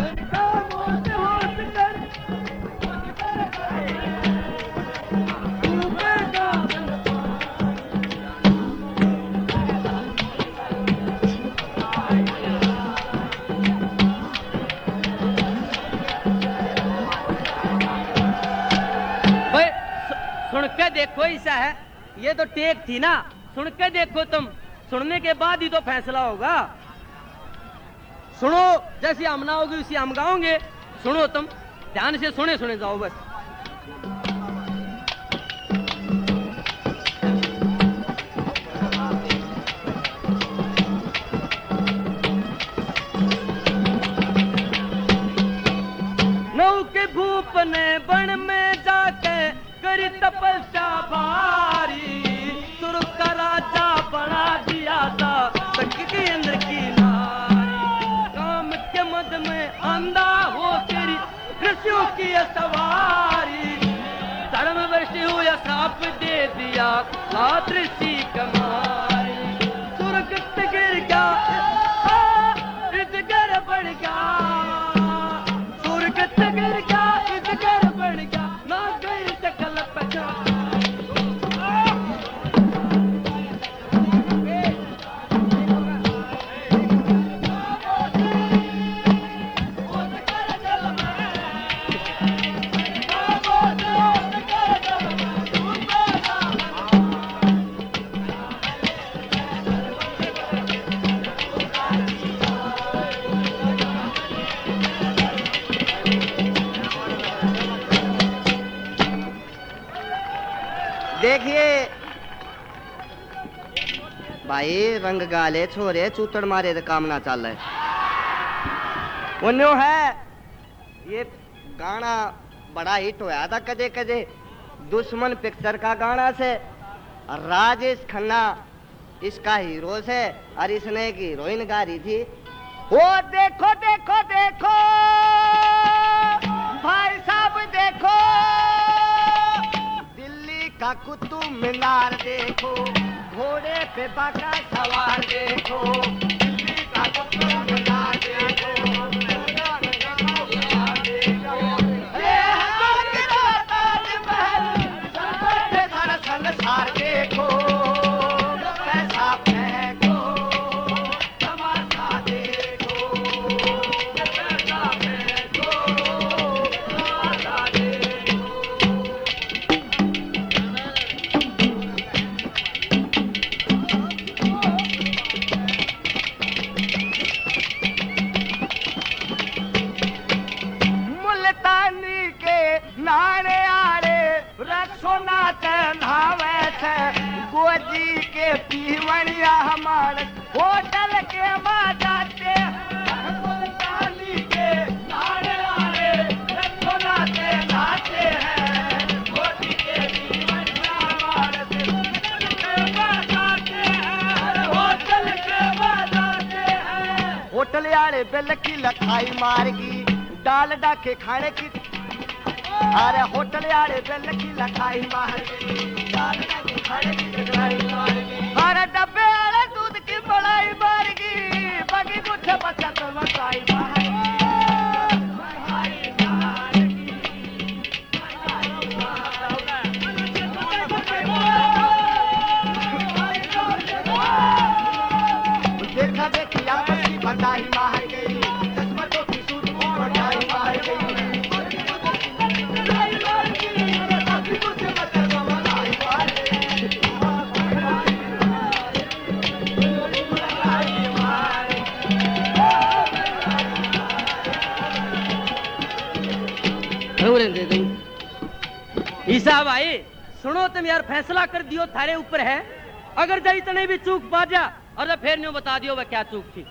सुन के देखो ऐसा है, ये तो टेक थी ना, सुन के देखो तुम, सुनने के बाद ही तो फैसला होगा। सुनो, जैसी हम ना होगी उसी हम गाओगे। सुनो तुम, ध्यान से सुने सुने जाओ बस। नौ के भूप ने बन में जाके करी तपस्या भारी, सुर का राजा बना दिया था सखी के अंदर की नारी। काम के मद में अंधा हो तेरी ऋषियों की सवारी, धर्म वृष्टि हो या श्राप दे दिया लात ऋषि कमारी। सुर्ग गिर गया इधर बढ़ गया, सुर्ग गिर गया इधर बढ़ गया, ना गई चकल पचा। देखिए भाई, रंग गाले छोरे चूतड़ मारे तो काम ना चल रहा उन्हों है। ये गाना बड़ा हिट होया था कदे कदे, दुश्मन पिक्चर का गाना से। राजेश खन्ना इसका हीरो से और इसने एक हीरोइन गा रही थी। वो देखो देखो देखो भाई साहब, देखो का कुतुब मीनार देखो, घोड़े पे बाका सवार देखो, दिल्ली का कुतुब मीनार देखो, ये सारा संसार देखो, पैसा फेंको तमाशा देखो, पैसा फेंको तमाशा देखो। नारे आरे रसो नाचे नहावे थे, गोजी के पीवनिया हमारे होटल के माँ जाते। मुल्तानी के नारे आरे रसो नाचे नहाते हैं, गोजी के पीवनिया हमारे होटल के माँ जाते हैं, होटल के माँ जाते हैं। होटल यारे बिल की लखाई मारगी, डाल डाके खाने की, अरे होटल यारे बिल की लखाई मारगी, अरे डब्बे वाले दूध की बड़ाई मारगी, बगी गुच्छे बच्चा तो बचाई मारगी। देखा देखी आपस की बंदाई मार गई, किस्मतों की सूझ की बंदाई मार गई। ईसा भाई सुनो, तुम यार फैसला कर दियो, थारे ऊपर है। अगर जाई तने भी चूक बाजा और फिर न्यू बता दियो वह क्या चूक थी।